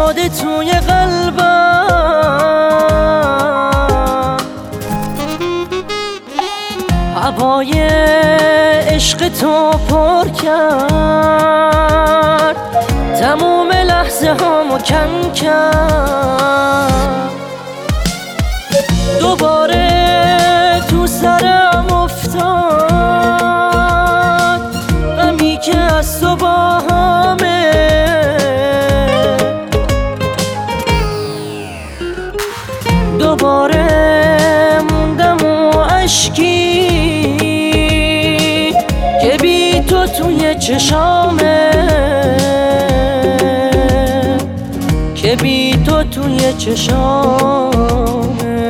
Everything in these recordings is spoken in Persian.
افتاده توی قلبم، هوای عشق تو پر کرد، تموم لحظه هامو کن کرد. دوباره تو سرم افتاد غمی که از تو با همه، دوباره موندم و اشکی که بی تو توی چشامه، که بی تو توی چشامه.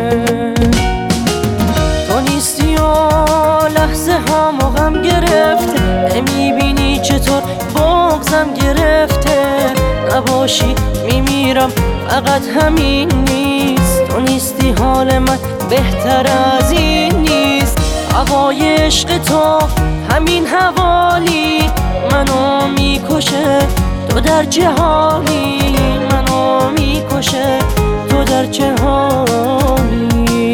تو نیستی و لحظه هامو غم گرفته، نمیبینی چطور بغضم گرفته. نباشی میمیرم فقط همین نیست، تو نیستی حال من بهتر از این نیست. هوای عشق تو همین حوالی منو میکشه، تو در چه حالی؟ منو میکشه، تو در چه حالی؟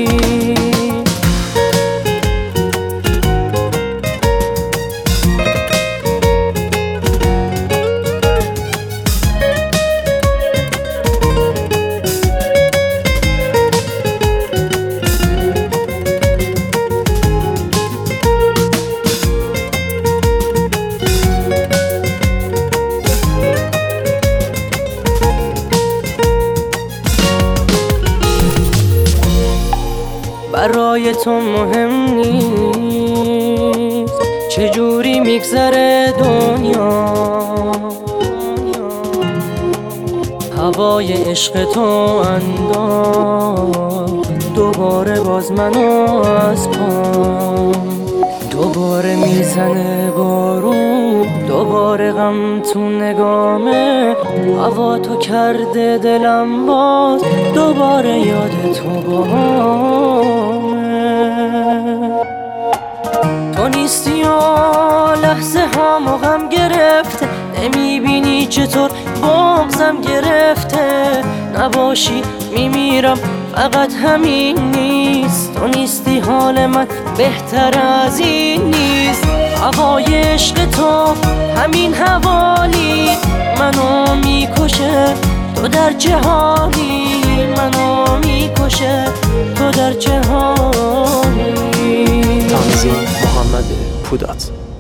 برای تو مهم نیست چجوری میگذره دنیا، هوای عشق تو انداخت دوباره باز منو از پام. دوباره میزنه بارون، دوباره غم تو نگامه، هوا تو کرده دلم باز دوباره یاد تو بامه. تو نیستی و لحظه هامو غم گرفته، نمیبینی چطور بغضم گرفته. نباشی میمیرم فقط همین نیست، تو نیستی حال من بهتر از این نیست. هوای عشق تو همین حوالی منو میکشه، تو در چه حالی؟ منو میکشه، تو در چه حالی؟ تنظیم محمد پوداد.